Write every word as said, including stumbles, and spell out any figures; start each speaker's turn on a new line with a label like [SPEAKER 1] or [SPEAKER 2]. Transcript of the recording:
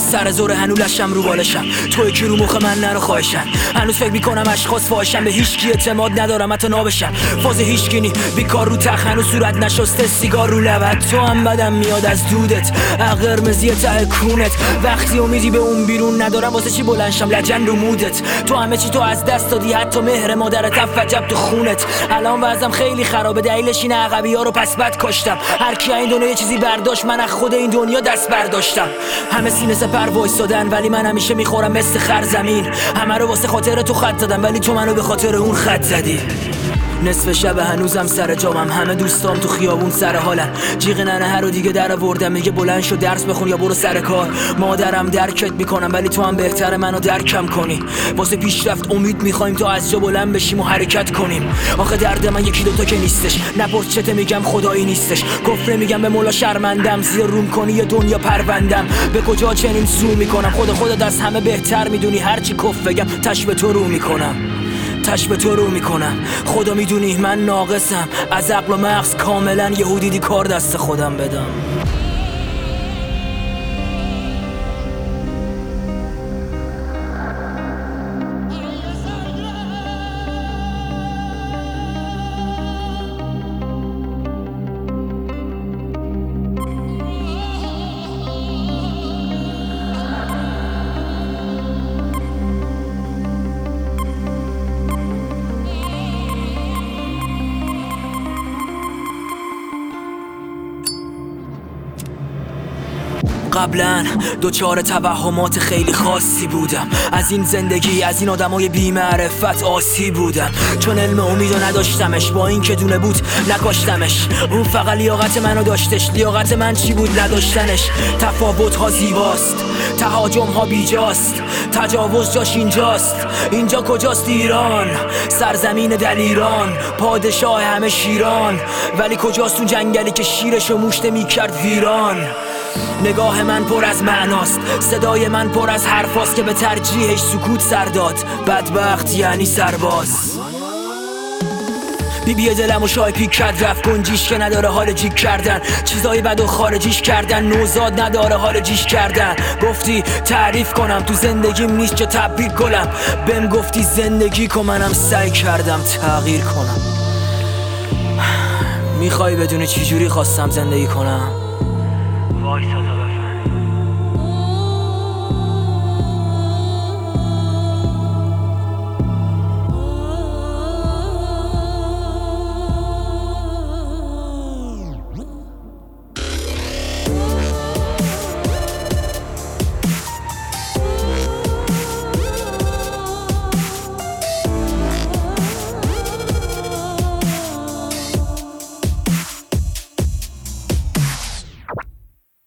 [SPEAKER 1] سر زور هنولشم رو بالشم، توی که رو مخ من نرو خواهشن. هنوز فکر میکنم اشخاص فاحشن، به هیچکی اعتماد ندارم حتی نابشم. فاز هیچکی بیکار رو تخ، هنوز صورت نشسته سیگار رو لبت. تو هم بدم میاد از دودت، قرمزی ته کونت. وقتی امیدی به اون بیرون ندارم واسه چی بلنشم لجن رو مودت. تو همه چی تو از دست دادی، حتی مهر مادرت فجب تو خونت. الان وضعم خیلی خرابه، دلیلش اینه عقبی ها رو پس بد کاشتم. هر کی این دنیا یه چیزی برداشت، من از خود این دنیا دست برداشتم. همه سینه سپر وایسادن ولی من همیشه میخورم مثل خر زمین. همه رو واسه خاطر تو خط زدم ولی تو منو به خاطر اون خط زدی. نصف شب هنوزم سر جامم، همه دوستام تو خیابون سر حالن. جیغ ننه هر رو دیگه در آوردم، میگه بلند شو درس بخون یا برو سر کار. مادرم درکت میکنم ولی تو هم بهتر منو درکم کنی. واسه پیشرفت امید میخوایم تا از جا بلند بشیم و حرکت کنیم. آخه درد من یکی دوتا که نیستش، نپرس چته میگم خدایی نیستش. کفر میگم به مولا شرمندم، زیر روم کنی یه دنیا پروندم. به کجا چنین سو میکنم، خود خودت از همه بهتر میدونی. هرچی کف بگم تش به تو رو میکنم، تش به تو رو میکنم. خدا میدونی من ناقصم، از عقل و مغز کاملا یهودیدی کار دست خودم بدم. قبلا دوچار توهمات خیلی خاصی بودم، از این زندگی از این آدمای بی معرفت آسی بودم. چون علم امیدو نداشتمش، با این که دونه بود نکاشتمش. اون فقط لیاقت منو داشتش، لیاقت من چی بود نداشتنش. تفاوت ها زیباست، تهاجم ها بیجاست، تجاوز جاش اینجاست. اینجا کجاست؟ ایران، سرزمین دلیران، پادشاه همه شیران. ولی کجاست اون جنگلی که شیرشو موشته میکرد ویران؟ نگاه من پر از معناست، صدای من پر از حرفاست که به ترجیحش سکوت سر داد. بدبخت یعنی سرباز. بی بی دلم و شای پیک کرد، رفت گنجیش که نداره حال جیک کردن. چیزای بد و خارجیش کردن، نوزاد نداره حال جیش کردن. گفتی تعریف کنم تو زندگیم نیست که تبریک گلم. بهم گفتی زندگی کن، منم سعی کردم تغییر کنم. میخوای بدونی چی جوری خواستم زندگی کنم؟ وایسا